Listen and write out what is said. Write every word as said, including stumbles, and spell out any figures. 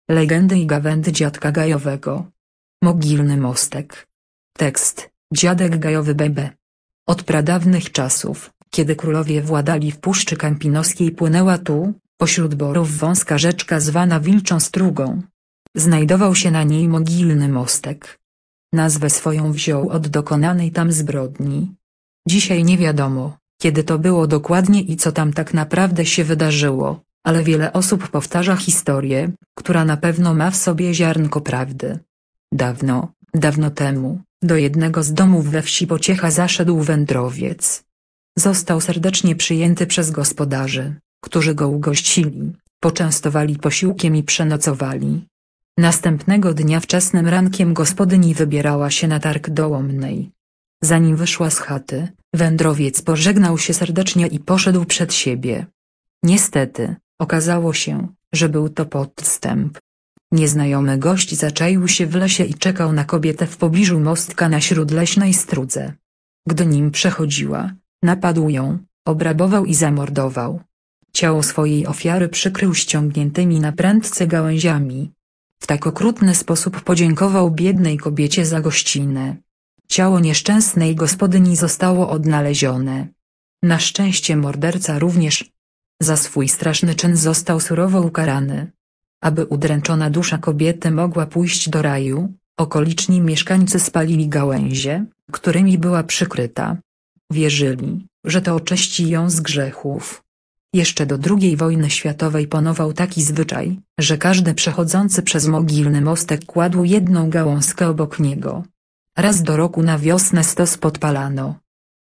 Legendy i gawędy dziadka Gajowego. Mogilny mostek. Tekst: Dziadek Gajowy B B. Od pradawnych czasów, kiedy królowie władali w Puszczy Kampinoskiej, płynęła tu, pośród borów, wąska rzeczka zwana Wilczą Strugą. Znajdował się na niej mogilny mostek. Nazwę swoją wziął od dokonanej tam zbrodni. Dzisiaj nie wiadomo, kiedy to było dokładnie i co tam tak naprawdę się wydarzyło, ale wiele osób powtarza historię, która na pewno ma w sobie ziarnko prawdy. Dawno, dawno temu, do jednego z domów we wsi Pociecha zaszedł wędrowiec. Został serdecznie przyjęty przez gospodarzy, którzy go ugościli, poczęstowali posiłkiem i przenocowali. Następnego dnia wczesnym rankiem gospodyni wybierała się na targ do Łomnej. Zanim wyszła z chaty, wędrowiec pożegnał się serdecznie i poszedł przed siebie. Niestety, okazało się, że był to podstęp. Nieznajomy gość zaczaił się w lesie i czekał na kobietę w pobliżu mostka na śródleśnej Strudze. Gdy nim przechodziła, napadł ją, obrabował i zamordował. Ciało swojej ofiary przykrył ściągniętymi na prędce gałęziami. W tak okrutny sposób podziękował biednej kobiecie za gościnę. Ciało nieszczęsnej gospodyni zostało odnalezione. Na szczęście morderca również. Za swój straszny czyn został surowo ukarany. Aby udręczona dusza kobiety mogła pójść do raju, okoliczni mieszkańcy spalili gałęzie, którymi była przykryta. Wierzyli, że to oczyści ją z grzechów. Jeszcze do drugiej wojny światowej panował taki zwyczaj, że każdy przechodzący przez mogilny mostek kładł jedną gałązkę obok niego. Raz do roku na wiosnę stos podpalano,